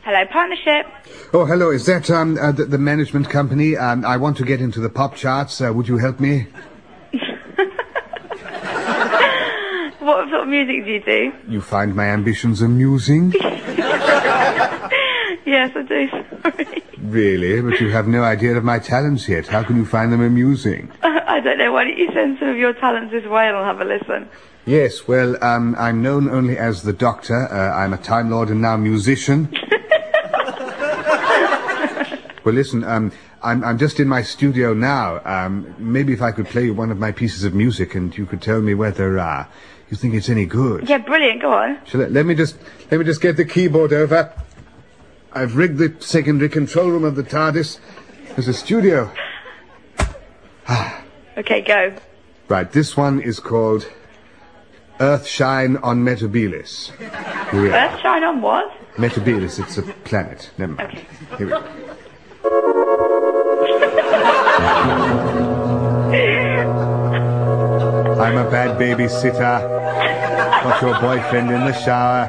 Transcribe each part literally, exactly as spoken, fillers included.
Hello, partnership. Oh, hello. Is that um uh, the, the management company? Um, I want to get into the pop charts. Uh, would you help me? What sort of music do you do? You find my ambitions amusing? Yes, I do. Sorry. Really? But you have no idea of my talents yet. How can you find them amusing? I don't know. Why don't you send some of your talents this way and I'll have a listen? Yes, well, um, I'm known only as the Doctor. Uh, I'm a Time Lord and now musician. Well, listen, um, I'm, I'm just in my studio now. Um, maybe if I could play you one of my pieces of music and you could tell me whether uh, you think it's any good. Yeah, brilliant. Go on. Shall I, let me just let me just get the keyboard over. I've rigged the secondary control room of the TARDIS as a studio. Okay, go. Right, this one is called Earthshine on Metabilis. Here we are. Earthshine on what? Metabilis, it's a planet. Never mind. Okay. Here we go. I'm a bad babysitter. Got your boyfriend in the shower.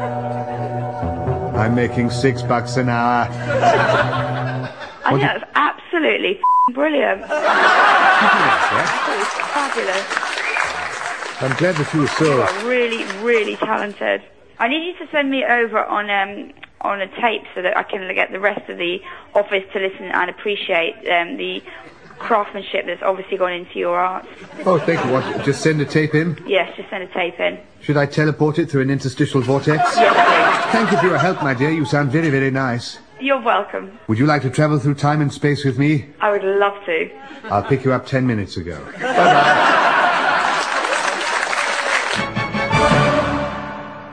I'm making six bucks an hour. I think that's absolutely f***ing brilliant. Absolutely fabulous. I'm glad that you were so... You are really, really talented. I need you to send me over on um on a tape so that I can get the rest of the office to listen and appreciate um, the craftsmanship that's obviously gone into your art. Oh, thank you. What, just send a tape in? Yes, just send a tape in. Should I teleport it through an interstitial vortex? Yes, please. Thank you for your help, my dear. You sound very, very nice. You're welcome. Would you like to travel through time and space with me? I would love to. I'll pick you up ten minutes ago. Bye-bye.